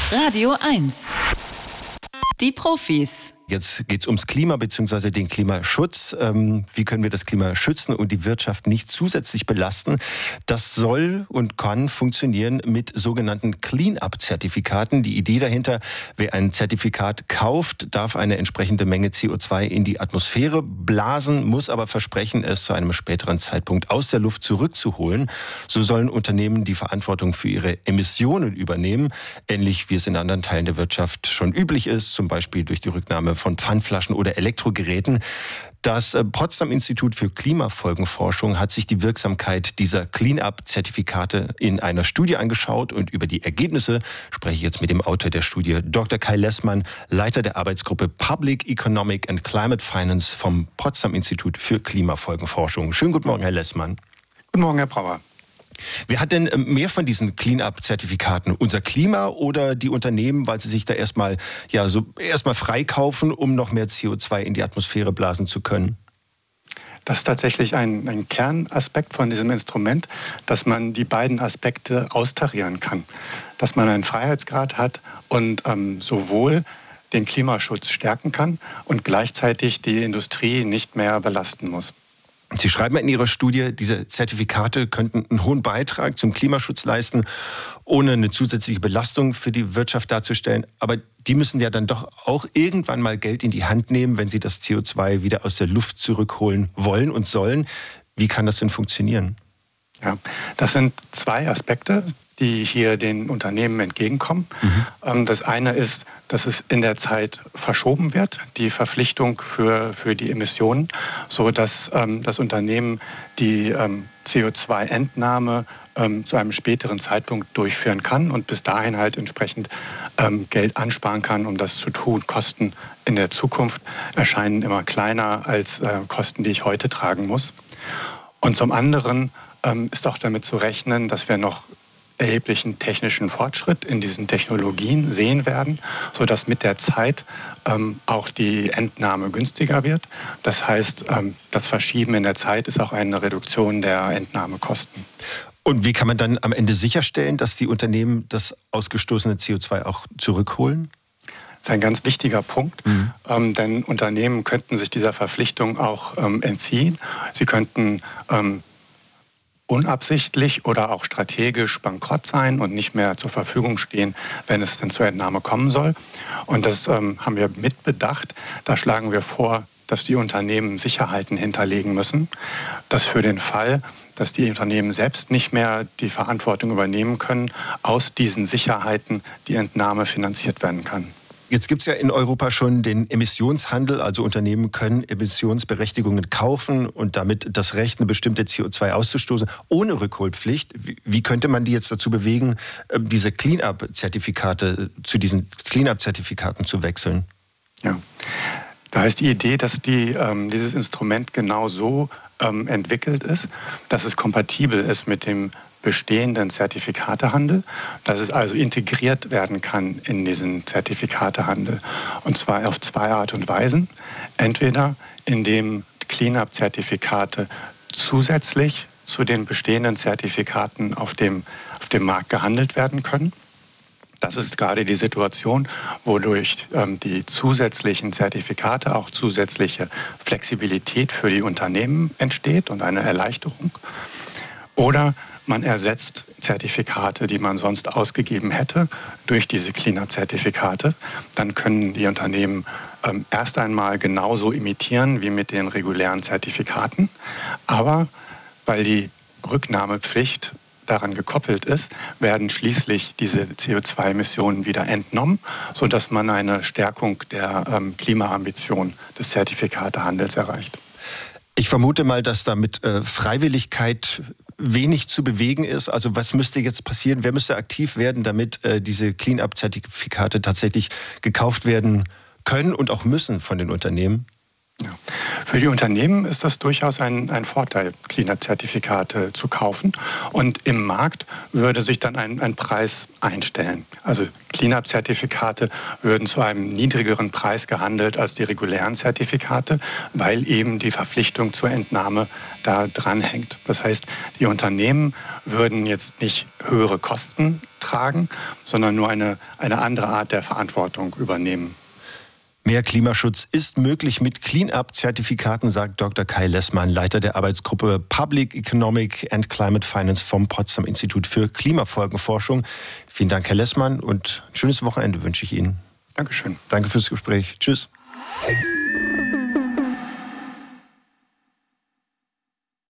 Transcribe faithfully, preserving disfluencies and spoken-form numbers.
Radio eins. Die Profis. Jetzt geht es ums Klima bzw. den Klimaschutz. Ähm, wie können wir das Klima schützen und die Wirtschaft nicht zusätzlich belasten? Das soll und kann funktionieren mit sogenannten Clean-up-Zertifikaten. Die Idee dahinter: Wer ein Zertifikat kauft, darf eine entsprechende Menge C O zwei in die Atmosphäre blasen, muss aber versprechen, es zu einem späteren Zeitpunkt aus der Luft zurückzuholen. So sollen Unternehmen die Verantwortung für ihre Emissionen übernehmen, ähnlich wie es in anderen Teilen der Wirtschaft schon üblich ist, zum Beispiel durch die Rücknahme von Pfandflaschen oder Elektrogeräten. Das Potsdam-Institut für Klimafolgenforschung hat sich die Wirksamkeit dieser Clean-up-Zertifikate in einer Studie angeschaut, und über die Ergebnisse spreche ich jetzt mit dem Autor der Studie, Doktor Kai Lessmann, Leiter der Arbeitsgruppe Public Economic and Climate Finance vom Potsdam-Institut für Klimafolgenforschung. Schönen guten Morgen, Herr Lessmann. Guten Morgen, Herr Brauer. Wer hat denn mehr von diesen Clean-up-Zertifikaten? Unser Klima oder die Unternehmen, weil sie sich da erstmal ja so erstmal freikaufen, um noch mehr C O zwei in die Atmosphäre blasen zu können? Das ist tatsächlich ein, ein Kernaspekt von diesem Instrument, dass man die beiden Aspekte austarieren kann. Dass man einen Freiheitsgrad hat und ähm, sowohl den Klimaschutz stärken kann und gleichzeitig die Industrie nicht mehr belasten muss. Sie schreiben in Ihrer Studie, diese Zertifikate könnten einen hohen Beitrag zum Klimaschutz leisten, ohne eine zusätzliche Belastung für die Wirtschaft darzustellen. Aber die müssen ja dann doch auch irgendwann mal Geld in die Hand nehmen, wenn sie das C O zwei wieder aus der Luft zurückholen wollen und sollen. Wie kann das denn funktionieren? Ja, das sind zwei Aspekte, die hier den Unternehmen entgegenkommen. Mhm. Das eine ist, dass es in der Zeit verschoben wird, die Verpflichtung für, für die Emissionen, sodass ähm, das Unternehmen die ähm, C O zwei Entnahme ähm, zu einem späteren Zeitpunkt durchführen kann und bis dahin halt entsprechend ähm, Geld ansparen kann, um das zu tun. Kosten in der Zukunft erscheinen immer kleiner als äh, Kosten, die ich heute tragen muss. Und zum anderen ähm, ist auch damit zu rechnen, dass wir noch erheblichen technischen Fortschritt in diesen Technologien sehen werden, sodass mit der Zeit ähm, auch die Entnahme günstiger wird. Das heißt, ähm, das Verschieben in der Zeit ist auch eine Reduktion der Entnahmekosten. Und wie kann man dann am Ende sicherstellen, dass die Unternehmen das ausgestoßene C O zwei auch zurückholen? Das ist ein ganz wichtiger Punkt, mhm. ähm, denn Unternehmen könnten sich dieser Verpflichtung auch ähm, entziehen. Sie könnten ähm, unabsichtlich oder auch strategisch bankrott sein und nicht mehr zur Verfügung stehen, wenn es denn zur Entnahme kommen soll. Und das ähm, haben wir mitbedacht. Da schlagen wir vor, dass die Unternehmen Sicherheiten hinterlegen müssen, dass für den Fall, dass die Unternehmen selbst nicht mehr die Verantwortung übernehmen können, aus diesen Sicherheiten die Entnahme finanziert werden kann. Jetzt gibt es ja in Europa schon den Emissionshandel, also Unternehmen können Emissionsberechtigungen kaufen und damit das Recht, eine bestimmte C O zwei auszustoßen, ohne Rückholpflicht. Wie könnte man die jetzt dazu bewegen, diese Clean-up-Zertifikate zu diesen Clean-up-Zertifikaten zu wechseln? Ja, da ist die Idee, dass die, ähm, dieses Instrument genau so ähm, entwickelt ist, dass es kompatibel ist mit dem bestehenden Zertifikatehandel, dass es also integriert werden kann in diesen Zertifikatehandel. Und zwar auf zwei Art und Weisen. Entweder indem Clean-up-Zertifikate zusätzlich zu den bestehenden Zertifikaten auf dem, auf dem Markt gehandelt werden können. Das ist gerade die Situation, wodurch ähm, die zusätzlichen Zertifikate auch zusätzliche Flexibilität für die Unternehmen entsteht und eine Erleichterung. Oder man ersetzt Zertifikate, die man sonst ausgegeben hätte, durch diese Clean-up-Zertifikate. Dann können die Unternehmen ähm, erst einmal genauso emittieren wie mit den regulären Zertifikaten. Aber weil die Rücknahmepflicht daran gekoppelt ist, werden schließlich diese C O zwei Emissionen wieder entnommen, sodass man eine Stärkung der ähm, Klimaambition des Zertifikatehandels erreicht. Ich vermute mal, dass da mit äh, Freiwilligkeit wenig zu bewegen ist. Also was müsste jetzt passieren? Wer müsste aktiv werden, damit äh, diese Clean-up-Zertifikate tatsächlich gekauft werden können und auch müssen von den Unternehmen? Ja. Für die Unternehmen ist das durchaus ein, ein Vorteil, Clean-Up-Zertifikate zu kaufen. Und im Markt würde sich dann ein, ein Preis einstellen. Also Clean-Up-Zertifikate würden zu einem niedrigeren Preis gehandelt als die regulären Zertifikate, weil eben die Verpflichtung zur Entnahme da dranhängt. Das heißt, die Unternehmen würden jetzt nicht höhere Kosten tragen, sondern nur eine, eine andere Art der Verantwortung übernehmen. Mehr Klimaschutz ist möglich mit Clean-Up-Zertifikaten, sagt Doktor Kai Lessmann, Leiter der Arbeitsgruppe Public Economic and Climate Finance vom Potsdam Institut für Klimafolgenforschung. Vielen Dank, Herr Lessmann, und ein schönes Wochenende wünsche ich Ihnen. Dankeschön. Danke fürs Gespräch. Tschüss.